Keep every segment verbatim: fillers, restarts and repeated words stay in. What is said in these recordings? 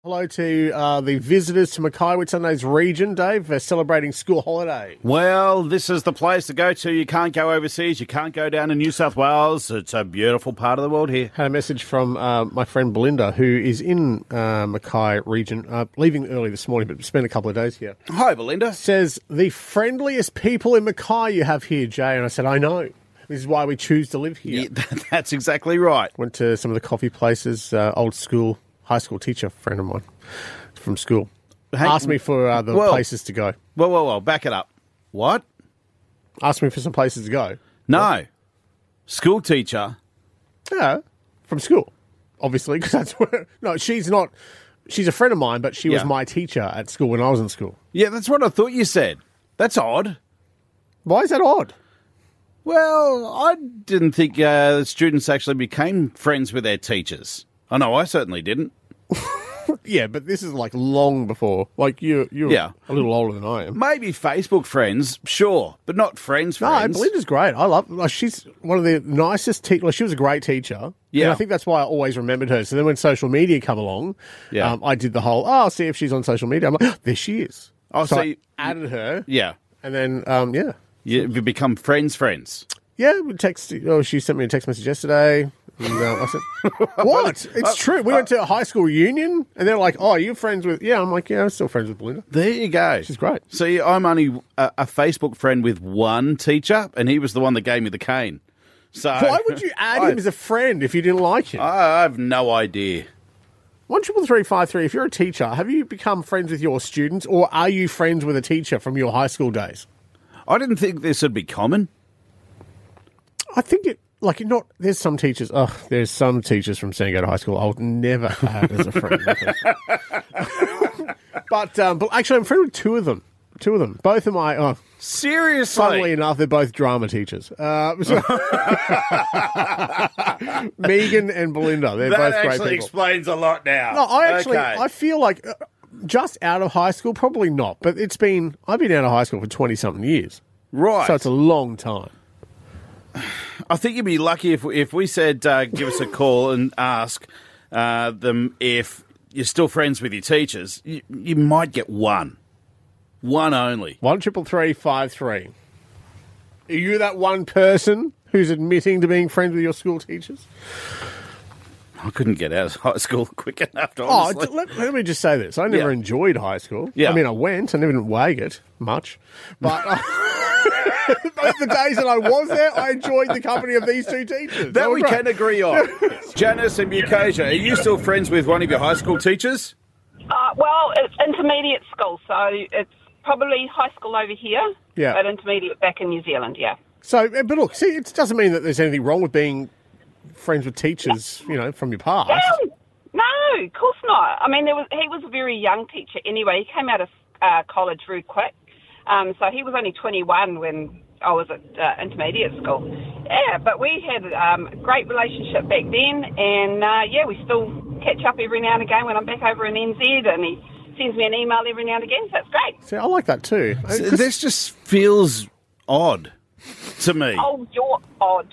Hello to uh, the visitors to Mackay Whitsundays region, Dave. They're celebrating school holiday. Well, this is the place to go to. You can't go overseas. You can't go down to New South Wales. It's a beautiful part of the world here. Had a message from uh, my friend Belinda, who is in uh, Mackay region, uh, leaving early this morning, but spent a couple of days here. Hi, Belinda. Says, the friendliest people in Mackay you have here, Jay. And I said, I know. This is why we choose to live here. Yeah, that's exactly right. Went to some of the coffee places, uh, old school, high school teacher friend of mine from school. Hey, Asked me for uh, the well, places to go. Well, well, well, back it up. What? Asked me for some places to go. No. What? School teacher? Yeah, from school, obviously, because that's where... No, she's not... She's a friend of mine, but she was Yeah. my teacher at school when I was in school. Yeah, that's what I thought you said. That's odd. Why is that odd? Well, I didn't think uh, the students actually became friends with their teachers. I know I certainly didn't. Yeah, but this is like long before. Like, you, you're Yeah. a little older than I am. Maybe Facebook friends, sure, but not friends No, friends. Belinda's great. I love like, she's one of the nicest teachers. Like, she was a great teacher. Yeah. And I think that's why I always remembered her. So then when social media come along, Yeah. um, I did the whole, oh, I'll see if she's on social media. I'm like, oh, there she is. Oh, so so I you- added her. Yeah. And then, um, yeah. You, you become friends friends. Yeah, we text. Oh, she sent me a text message yesterday. And, uh, I said, "What? It's true." We went to a high school reunion, and they're like, "Oh, you're friends with?" Yeah, I'm like, "Yeah, I'm still friends with Belinda." There you go. She's great. See, I'm only a, a Facebook friend with one teacher, and he was the one that gave me the cane. So Why would you add I, him as a friend if you didn't like him? I, I have no idea. One triple three five three. If you're a teacher, have you become friends with your students, or are you friends with a teacher from your high school days? I didn't think this would be common. I think it. Like, not, there's some teachers, oh, there's some teachers from Sandgate High School I would never add as a friend. but, um, but actually, I'm friends with two of them. Two of them. Both of my, oh, Seriously? funnily enough, they're both drama teachers. Uh, so Megan and Belinda, they're that both great actually people. explains a lot now. No, I actually, Okay. I feel like uh, just out of high school, probably not, but it's been, I've been out of high school for twenty-something years. Right. So it's a long time. I think you'd be lucky if if we said uh, give us a call and ask uh, them if you're still friends with your teachers. You, you might get one, one only. One triple three five three. Are you that one person who's admitting to being friends with your school teachers? I couldn't get out of high school quick enough. To Oh, honestly. d- let, let me just say this: I never Yeah. enjoyed high school. Yeah. I mean, I went. I never didn't wag it much, but. Uh, But the days that I was there, I enjoyed the company of these two teachers. They that were we great. can agree on. Janice and Bukasia, are you still friends with one of your high school teachers? Uh, well, it's intermediate school, so it's probably high school over here, Yeah. but intermediate back in New Zealand, yeah. So, uh, but look, see, it doesn't mean that there's anything wrong with being friends with teachers, you know, from your past. No, no, of course not. I mean, there was he was a very young teacher anyway. He came out of uh, college very quick, um, so he was only twenty-one when I was at uh, intermediate school. Yeah, but we had um, a great relationship back then, and uh, yeah, we still catch up every now and again when I'm back over in N Z, and he sends me an email every now and again, so it's great. See, I like that too. Uh, 'cause- This just feels odd to me. Oh, you're odd.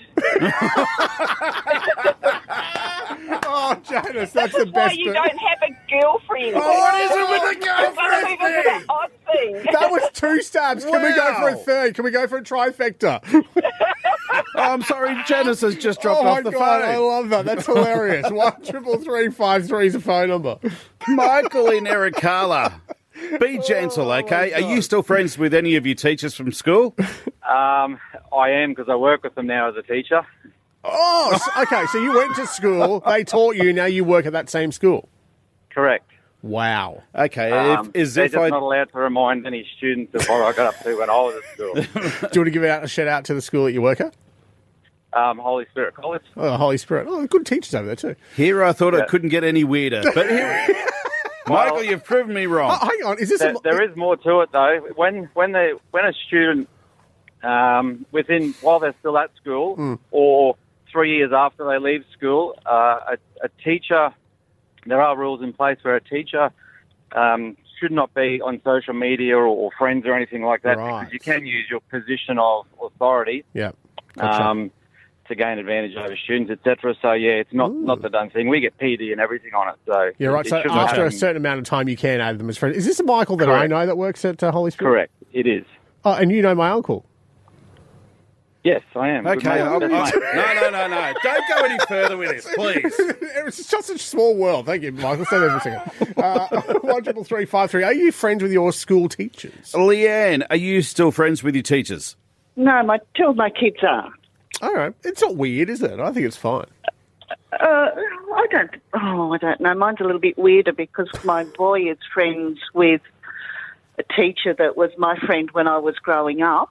Oh, Janice, that's the That's why best you bit. don't have a girlfriend. Oh, what is it with the You're gonna move into that odd thing. That was two stabs. Can we go for a Wow. third? Can we go for a trifecta? Oh, I'm sorry, Janice has just dropped oh my off the god, I phone. love that. That's hilarious. One triple three five three is a phone number. Michael in Ericala. Be gentle, Oh, okay? Are you still friends with any of your teachers from school? Um, I am because I work with them now as a teacher. Oh, so- okay. So you went to school. They taught you. Now you work at that same school. Correct. Wow. Okay, Um, if, is they're if just I... not allowed to remind any students of what I got up to when I was at school. Do you want to give out a shout out to the school that you work at? Um, Holy Spirit College. Oh, Holy Spirit. Oh, good teachers over there too. Here I thought Yeah. it couldn't get any weirder. But here... Michael, you've proven me wrong. Oh, hang on. Is this There, a, there is more to it though. When when they when a student um, within while they're still at school Mm. or three years after they leave school, uh, a, a teacher. There are rules in place where a teacher um, should not be on social media or, or friends or anything like that Right. because you can use your position of authority Yeah. Gotcha. um, to gain advantage over students, et cetera. So, yeah, it's not, not the done thing. We get P D and everything on it. So Yeah, right. it So shouldn't after a happen. certain amount of time, you can add them as friends. Is this the Michael that I Correct. know that works at uh, Holy Spirit? Correct. It is. Oh, and you know my uncle. Yes, I am. Good Okay, mate. I'm, Best I'm, mate. no, no, no, no. Don't go any further with this, please. It's just such a small world. Thank you, Michael. Stay there for a second. Uh, one triple three five three. Are you friends with your school teachers? Leanne, are you still friends with your teachers? No, my two of my kids are. All right. It's not weird, is it? I think it's fine. Uh, I don't. Oh, I don't know. Mine's a little bit weirder because my boy is friends with a teacher that was my friend when I was growing up,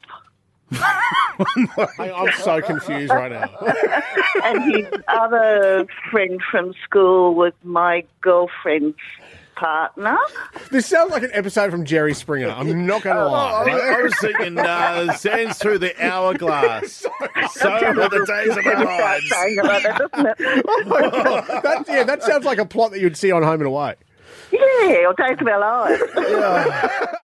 I, I'm so confused right now. and his other friend from school was my girlfriend's partner. This sounds like an episode from Jerry Springer. I'm not going to I, lie. I was thinking, uh, sands through the hourglass. So are the days of our lives. Saying it like that, doesn't it? Oh my God. That, yeah, that sounds like a plot that you'd see on Home and Away. Yeah, or Days of Our Lives.